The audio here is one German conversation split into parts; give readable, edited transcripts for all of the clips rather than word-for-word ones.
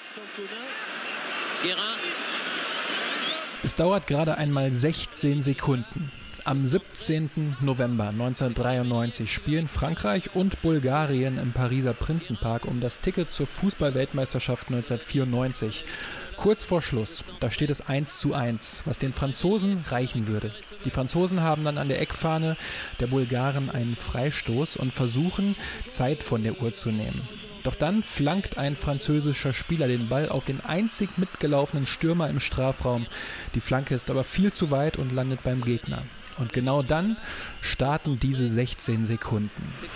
Es dauert gerade einmal 16 Sekunden. Am 17. November 1993 spielen Frankreich und Bulgarien im Pariser Prinzenpark um das Ticket zur Fußball-Weltmeisterschaft 1994. Kurz vor Schluss, da steht es 1:1, was den Franzosen reichen würde. Die Franzosen haben dann an der Eckfahne der Bulgaren einen Freistoß und versuchen, Zeit von der Uhr zu nehmen. Doch dann flankt ein französischer Spieler den Ball auf den einzig mitgelaufenen Stürmer im Strafraum. Die Flanke ist aber viel zu weit und landet beim Gegner. Und genau dann starten diese 16 Sekunden.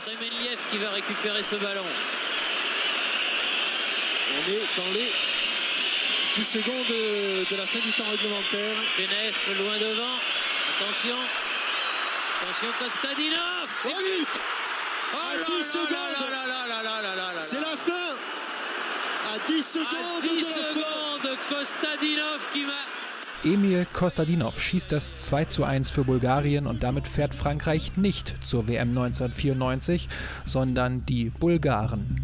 On est dans les 10 secondes de la fin du temps réglementaire. Benef loin devant. Attention. Attention Kostadinov. Oh, but à 10 secondes. C'est la fin. À 10 secondes. À 10 secondes Kostadinov qui m'a... Emil Kostadinov schießt das 2:1 für Bulgarien und damit fährt Frankreich nicht zur WM 1994, sondern die Bulgaren.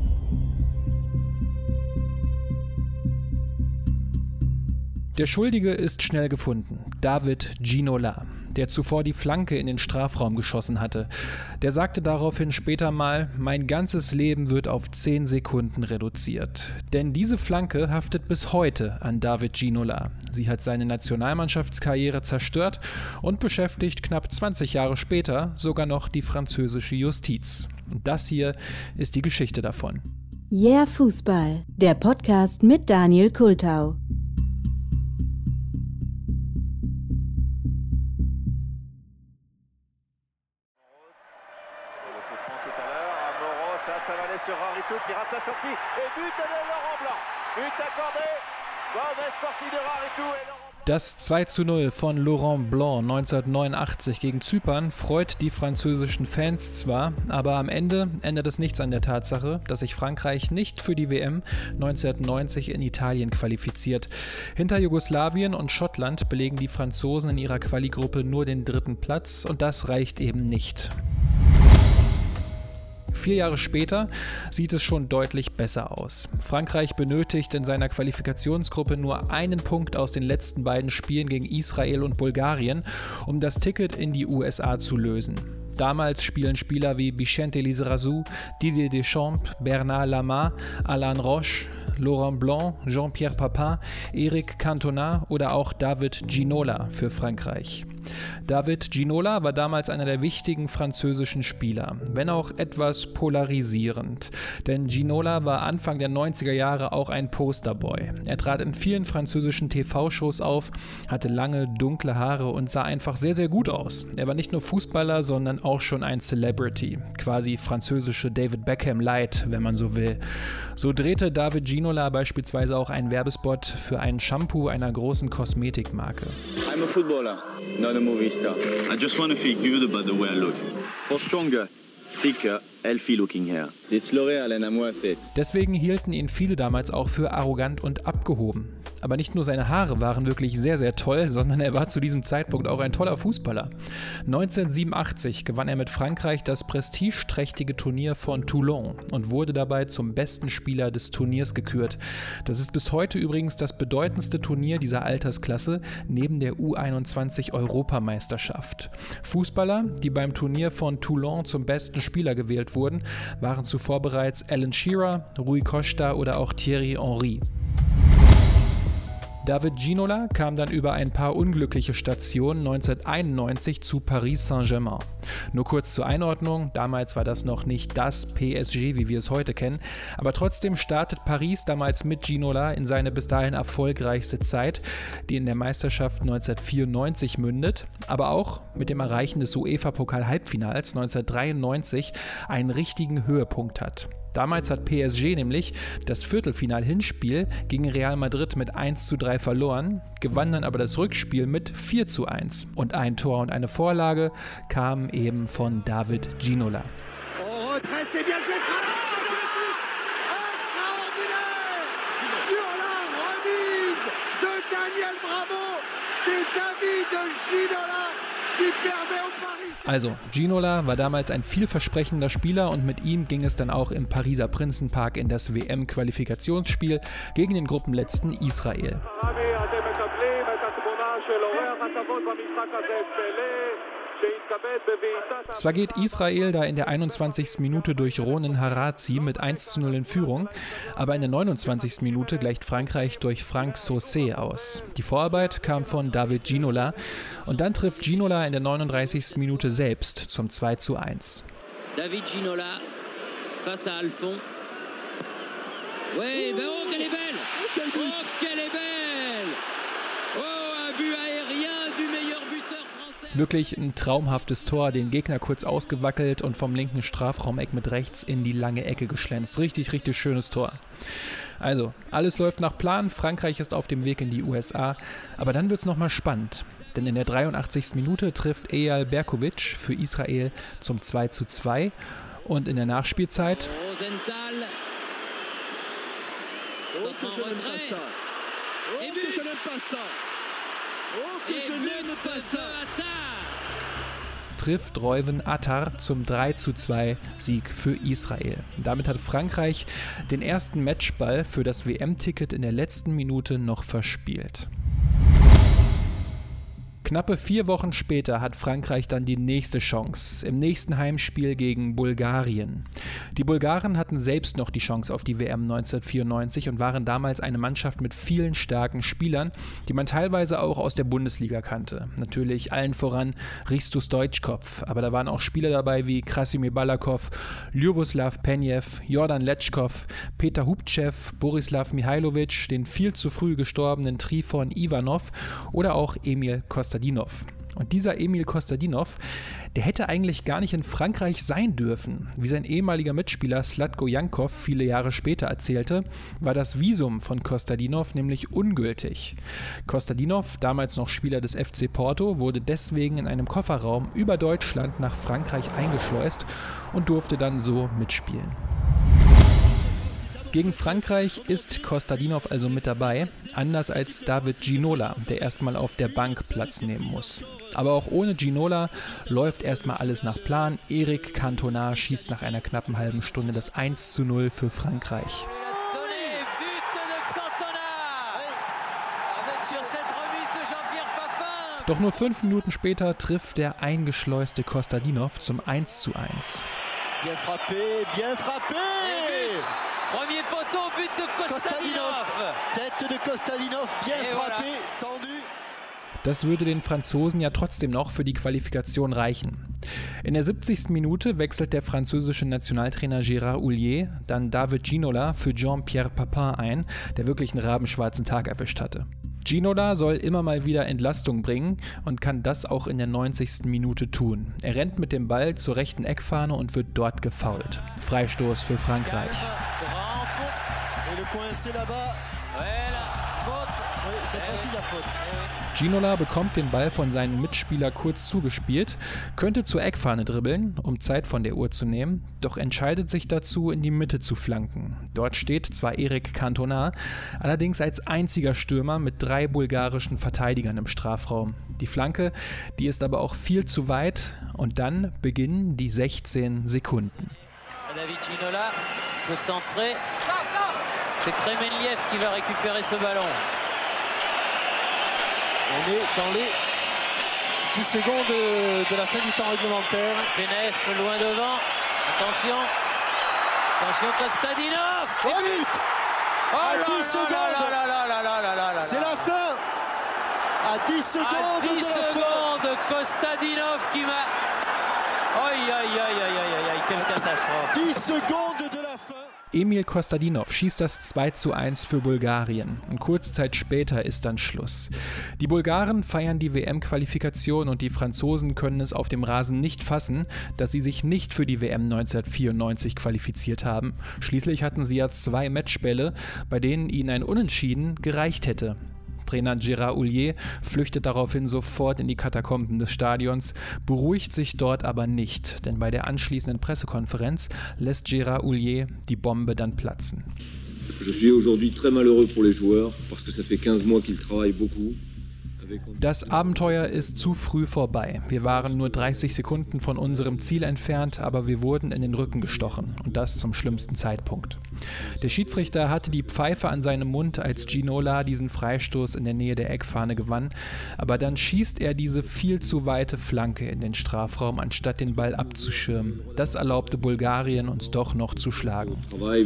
Der Schuldige ist schnell gefunden, David Ginola, der zuvor die Flanke in den Strafraum geschossen hatte. Der sagte daraufhin später mal, mein ganzes Leben wird auf 10 Sekunden reduziert. Denn diese Flanke haftet bis heute an David Ginola. Sie hat seine Nationalmannschaftskarriere zerstört und beschäftigt knapp 20 Jahre später sogar noch die französische Justiz. Und das hier ist die Geschichte davon. Yeah Fußball, der Podcast mit Daniel Kultau. Sur Rarito qui rate la sortie et but de Laurent Blanc. But accordé. Bonne sortie de Rarito et Laurent Blanc. Das 2:0 von Laurent Blanc 1989 gegen Zypern freut die französischen Fans zwar, aber am Ende ändert es nichts an der Tatsache, dass sich Frankreich nicht für die WM 1990 in Italien qualifiziert. Hinter Jugoslawien und Schottland belegen die Franzosen in ihrer Quali-Gruppe nur den 3. Platz und das reicht eben nicht. 4 Jahre später sieht es schon deutlich besser aus. Frankreich benötigt in seiner Qualifikationsgruppe nur einen Punkt aus den letzten beiden Spielen gegen Israel und Bulgarien, um das Ticket in die USA zu lösen. Damals spielen Spieler wie Vicente Lizarazu, Didier Deschamps, Bernard Lama, Alain Roche, Laurent Blanc, Jean-Pierre Papin, Eric Cantona oder auch David Ginola für Frankreich. David Ginola war damals einer der wichtigen französischen Spieler, wenn auch etwas polarisierend. Denn Ginola war Anfang der 90er Jahre auch ein Posterboy. Er trat in vielen französischen TV-Shows auf, hatte lange, dunkle Haare und sah einfach sehr, sehr gut aus. Er war nicht nur Fußballer, sondern auch schon ein Celebrity. Quasi französische David Beckham Light, wenn man so will. So drehte David Ginola beispielsweise auch einen Werbespot für ein Shampoo einer großen Kosmetikmarke. I'm a footballer, not a movie star. I just want to feel good about the way I look. For stronger, thicker, healthy looking hair. It's L'Oréal and I'm worth it. Deswegen hielten ihn viele damals auch für arrogant und abgehoben. Aber nicht nur seine Haare waren wirklich sehr, sehr toll, sondern er war zu diesem Zeitpunkt auch ein toller Fußballer. 1987 gewann er mit Frankreich das prestigeträchtige Turnier von Toulon und wurde dabei zum besten Spieler des Turniers gekürt. Das ist bis heute übrigens das bedeutendste Turnier dieser Altersklasse neben der U21-Europameisterschaft. Fußballer, die beim Turnier von Toulon zum besten Spieler gewählt wurden, waren zuvor bereits Alan Shearer, Rui Costa oder auch Thierry Henry. David Ginola kam dann über ein paar unglückliche Stationen 1991 zu Paris Saint-Germain. Nur kurz zur Einordnung, damals war das noch nicht das PSG, wie wir es heute kennen, aber trotzdem startet Paris damals mit Ginola in seine bis dahin erfolgreichste Zeit, die in der Meisterschaft 1994 mündet, aber auch mit dem Erreichen des UEFA-Pokal-Halbfinals 1993 einen richtigen Höhepunkt hat. Damals hat PSG nämlich das Viertelfinal-Hinspiel gegen Real Madrid mit 1:3 verloren, gewann dann aber das Rückspiel mit 4:1. Und ein Tor und eine Vorlage kamen eben von David Ginola. Oh, très c'est bien joué. Sur la remise de Daniel Bravo, c'est David Ginola Also, Ginola war damals ein vielversprechender Spieler und mit ihm ging es dann auch im Pariser Prinzenpark in das WM-Qualifikationsspiel gegen den Gruppenletzten Israel. Zwar geht Israel da in der 21. Minute durch Ronen Harazi mit 1:0 in Führung, aber in der 29. Minute gleicht Frankreich durch Franck Saucé aus. Die Vorarbeit kam von David Ginola und dann trifft Ginola in der 39. Minute selbst zum 2:1. David Ginola face à Alphon. Oui, mais oh, qu'elle est belle! Oh, qu'elle est belle! Oh, un but aérien du meilleur buteur français. Wirklich ein traumhaftes Tor, den Gegner kurz ausgewackelt und vom linken Strafraumeck mit rechts in die lange Ecke geschlänzt. Richtig, richtig schönes Tor. Also, alles läuft nach Plan, Frankreich ist auf dem Weg in die USA, aber dann wird's nochmal spannend. Denn in der 83. Minute trifft Eyal Berkovic für Israel zum 2:2 und in der Nachspielzeit Rosenthal. Oh, que je n'aime pas ça. Oh, que je n'aime pas ça. Oh, que je n'aime pas ça. trifft Reuven Attar zum 3:2 Sieg für Israel. Damit hat Frankreich den ersten Matchball für das WM-Ticket in der letzten Minute noch verspielt. Knappe 4 Wochen später hat Frankreich dann die nächste Chance, im nächsten Heimspiel gegen Bulgarien. Die Bulgaren hatten selbst noch die Chance auf die WM 1994 und waren damals eine Mannschaft mit vielen starken Spielern, die man teilweise auch aus der Bundesliga kannte. Natürlich allen voran Hristo Stoichkov, aber da waren auch Spieler dabei wie Krasimir Balakov, Ljuboslav Penjev, Jordan Lečkov, Petar Hubčev, Borislav Mihajlović, den viel zu früh gestorbenen Trifon Ivanov oder auch Emil Kostadinov. Und dieser Emil Kostadinov, der hätte eigentlich gar nicht in Frankreich sein dürfen. Wie sein ehemaliger Mitspieler Zlatko Jankov viele Jahre später erzählte, war das Visum von Kostadinov nämlich ungültig. Kostadinov, damals noch Spieler des FC Porto, wurde deswegen in einem Kofferraum über Deutschland nach Frankreich eingeschleust und durfte dann so mitspielen. Gegen Frankreich ist Kostadinov also mit dabei, anders als David Ginola, der erstmal auf der Bank Platz nehmen muss. Aber auch ohne Ginola läuft erstmal alles nach Plan. Eric Cantona schießt nach einer knappen halben Stunde das 1:0 für Frankreich. Doch nur 5 Minuten später trifft der eingeschleuste Kostadinov zum 1:1. Bien frappé, bien frappé! Premier poteau, but de Kostadinov. Tête de Kostadinov, bien frappé, tendu. Das würde den Franzosen ja trotzdem noch für die Qualifikation reichen. In der 70. Minute wechselt der französische Nationaltrainer Gérard Houllier dann David Ginola für Jean-Pierre Papin ein, der wirklich einen rabenschwarzen Tag erwischt hatte. Ginola soll immer mal wieder Entlastung bringen und kann das auch in der 90. Minute tun. Er rennt mit dem Ball zur rechten Eckfahne und wird dort gefoult. Freistoß für Frankreich. Ginola bekommt den Ball von seinem Mitspieler kurz zugespielt, könnte zur Eckfahne dribbeln, um Zeit von der Uhr zu nehmen, doch entscheidet sich dazu, in die Mitte zu flanken. Dort steht zwar Eric Cantona, allerdings als einziger Stürmer mit 3 bulgarischen Verteidigern im Strafraum. Die Flanke, die ist aber auch viel zu weit und dann beginnen die 16 Sekunden. David Ginola peut centrer. C'est Kremenliev qui va récupérer ce ballon. On est dans les 10 secondes de la fin du temps réglementaire. Penef loin devant. Attention. Attention Kostadinov. Oh, but Oh à 10 secondes. C'est la fin. À 10 secondes. À 10 de la secondes, Kostadinov qui m'a... Aïe, aïe, aïe, aïe, aïe, aïe, quelle catastrophe. 10 secondes de la fin. Emil Kostadinov schießt das 2:1 für Bulgarien. Und kurze Zeit später ist dann Schluss. Die Bulgaren feiern die WM-Qualifikation und die Franzosen können es auf dem Rasen nicht fassen, dass sie sich nicht für die WM 1994 qualifiziert haben. Schließlich hatten sie ja 2 Matchbälle, bei denen ihnen ein Unentschieden gereicht hätte. Trainer Gérard Houllier flüchtet daraufhin sofort in die Katakomben des Stadions, beruhigt sich dort aber nicht, denn bei der anschließenden Pressekonferenz lässt Gérard Houllier die Bombe dann platzen. Je suis aujourd'hui très malheureux pour les joueurs, parce que ça fait 15 mois qu'ils travaillent beaucoup. Das Abenteuer ist zu früh vorbei. Wir waren nur 30 Sekunden von unserem Ziel entfernt, aber wir wurden in den Rücken gestochen und das zum schlimmsten Zeitpunkt. Der Schiedsrichter hatte die Pfeife an seinem Mund, als Ginola diesen Freistoß in der Nähe der Eckfahne gewann, aber dann schießt er diese viel zu weite Flanke in den Strafraum, anstatt den Ball abzuschirmen. Das erlaubte Bulgarien, uns doch noch zu schlagen.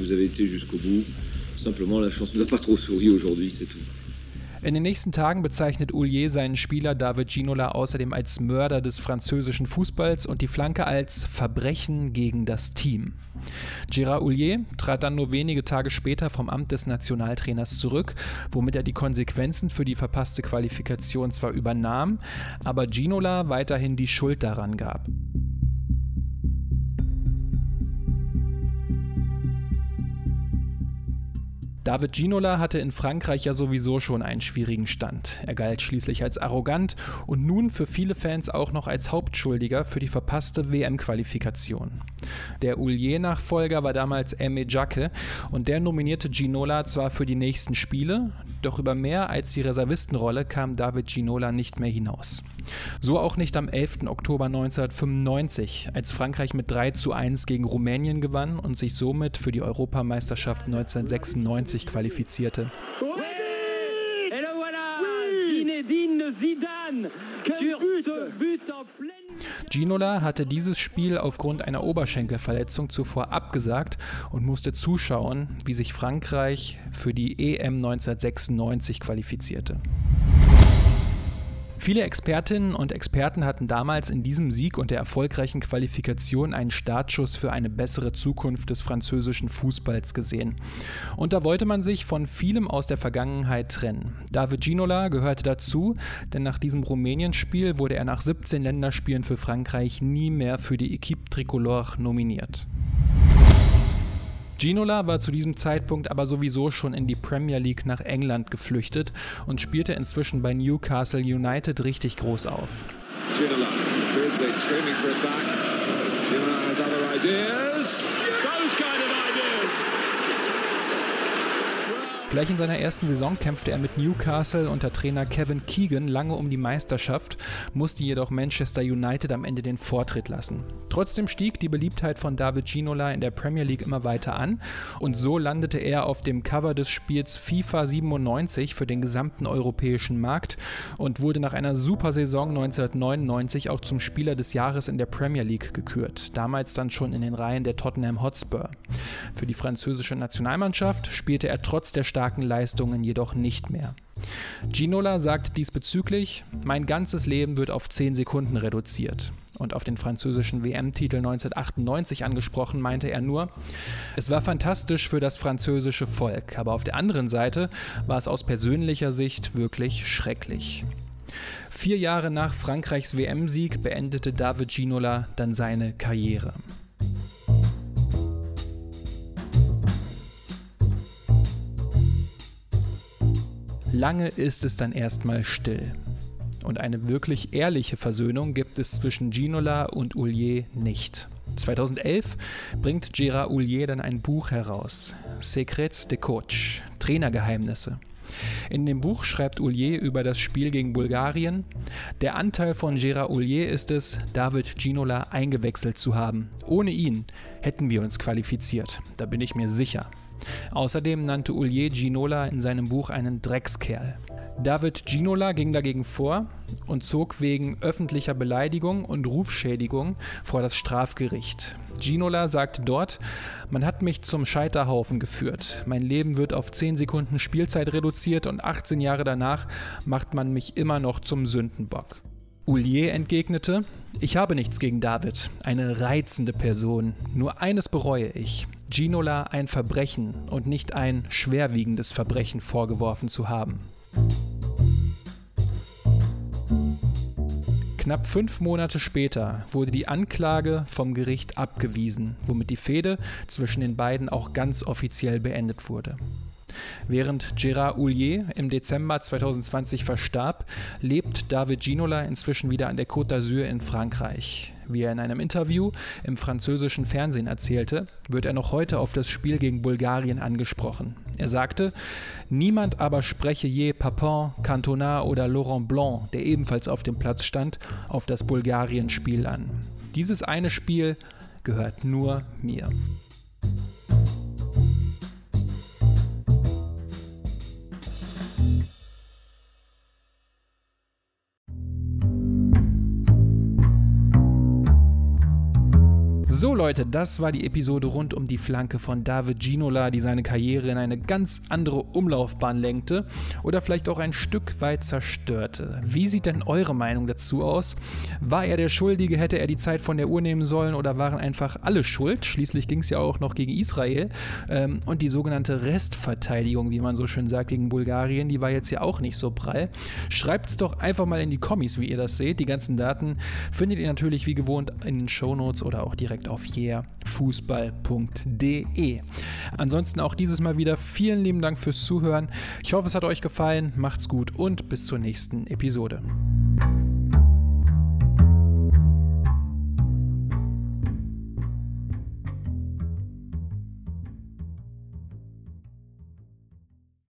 In den nächsten Tagen bezeichnet Houllier seinen Spieler David Ginola außerdem als Mörder des französischen Fußballs und die Flanke als Verbrechen gegen das Team. Gérard Houllier trat dann nur wenige Tage später vom Amt des Nationaltrainers zurück, womit er die Konsequenzen für die verpasste Qualifikation zwar übernahm, aber Ginola weiterhin die Schuld daran gab. David Ginola hatte in Frankreich ja sowieso schon einen schwierigen Stand. Er galt schließlich als arrogant und nun für viele Fans auch noch als Hauptschuldiger für die verpasste WM-Qualifikation. Der Houllier-Nachfolger war damals Aimé Jacquet und der nominierte Ginola zwar für die nächsten Spiele, doch über mehr als die Reservistenrolle kam David Ginola nicht mehr hinaus. So auch nicht am 11. Oktober 1995, als Frankreich mit 3:1 gegen Rumänien gewann und sich somit für die Europameisterschaft 1996 qualifizierte. Ginola hatte dieses Spiel aufgrund einer Oberschenkelverletzung zuvor abgesagt und musste zuschauen, wie sich Frankreich für die EM 1996 qualifizierte. Viele Expertinnen und Experten hatten damals in diesem Sieg und der erfolgreichen Qualifikation einen Startschuss für eine bessere Zukunft des französischen Fußballs gesehen. Und da wollte man sich von vielem aus der Vergangenheit trennen. David Ginola gehörte dazu, denn nach diesem Rumänien-Spiel wurde er nach 17 Länderspielen für Frankreich nie mehr für die Équipe Tricolore nominiert. Ginola war zu diesem Zeitpunkt aber sowieso schon in die Premier League nach England geflüchtet und spielte inzwischen bei Newcastle United richtig groß auf. Ginola, Grizzly screaming for it back. Ginola has other ideas. Those kind of ideas. Gleich in seiner ersten Saison kämpfte er mit Newcastle unter Trainer Kevin Keegan lange um die Meisterschaft, musste jedoch Manchester United am Ende den Vortritt lassen. Trotzdem stieg die Beliebtheit von David Ginola in der Premier League immer weiter an und so landete er auf dem Cover des Spiels FIFA 97 für den gesamten europäischen Markt und wurde nach einer super Saison 1999 auch zum Spieler des Jahres in der Premier League gekürt, damals dann schon in den Reihen der Tottenham Hotspur. Für die französische Nationalmannschaft spielte er trotz der starken Leistungen jedoch nicht mehr. Ginola sagt diesbezüglich: Mein ganzes Leben wird auf 10 Sekunden reduziert. Und auf den französischen WM-Titel 1998 angesprochen, meinte er nur: Es war fantastisch für das französische Volk, aber auf der anderen Seite war es aus persönlicher Sicht wirklich schrecklich. 4 Jahre nach Frankreichs WM-Sieg beendete David Ginola dann seine Karriere. Lange ist es dann erstmal still. Und eine wirklich ehrliche Versöhnung gibt es zwischen Ginola und Houllier nicht. 2011 bringt Gérard Houllier dann ein Buch heraus, Secrets de Coach, Trainergeheimnisse. In dem Buch schreibt Houllier über das Spiel gegen Bulgarien: Der Anteil von Gérard Houllier ist es, David Ginola eingewechselt zu haben. Ohne ihn hätten wir uns qualifiziert, da bin ich mir sicher. Außerdem nannte Houllier Ginola in seinem Buch einen Dreckskerl. David Ginola ging dagegen vor und zog wegen öffentlicher Beleidigung und Rufschädigung vor das Strafgericht. Ginola sagte dort: Man hat mich zum Scheiterhaufen geführt. Mein Leben wird auf 10 Sekunden Spielzeit reduziert und 18 Jahre danach macht man mich immer noch zum Sündenbock. Houllier entgegnete: Ich habe nichts gegen David, eine reizende Person. Nur eines bereue ich: Ginola ein Verbrechen und nicht ein schwerwiegendes Verbrechen vorgeworfen zu haben. Knapp 5 Monate später wurde die Anklage vom Gericht abgewiesen, womit die Fehde zwischen den beiden auch ganz offiziell beendet wurde. Während Gérard Houllier im Dezember 2020 verstarb, lebt David Ginola inzwischen wieder an der Côte d'Azur in Frankreich. Wie er in einem Interview im französischen Fernsehen erzählte, wird er noch heute auf das Spiel gegen Bulgarien angesprochen. Er sagte, niemand aber spreche je Papin, Cantona oder Laurent Blanc, der ebenfalls auf dem Platz stand, auf das Bulgarien-Spiel an. Dieses eine Spiel gehört nur mir. So Leute, das war die Episode rund um die Flanke von David Ginola, die seine Karriere in eine ganz andere Umlaufbahn lenkte oder vielleicht auch ein Stück weit zerstörte. Wie sieht denn eure Meinung dazu aus? War er der Schuldige, hätte er die Zeit von der Uhr nehmen sollen oder waren einfach alle schuld? Schließlich ging es ja auch noch gegen Israel und die sogenannte Restverteidigung, wie man so schön sagt, gegen Bulgarien, die war jetzt ja auch nicht so prall. Schreibt's doch einfach mal in die Kommis, wie ihr das seht. Die ganzen Daten findet ihr natürlich wie gewohnt in den Shownotes oder auch direkt auf yeahfußball.de. Ansonsten auch dieses Mal wieder vielen lieben Dank fürs Zuhören. Ich hoffe, es hat euch gefallen. Macht's gut und bis zur nächsten Episode.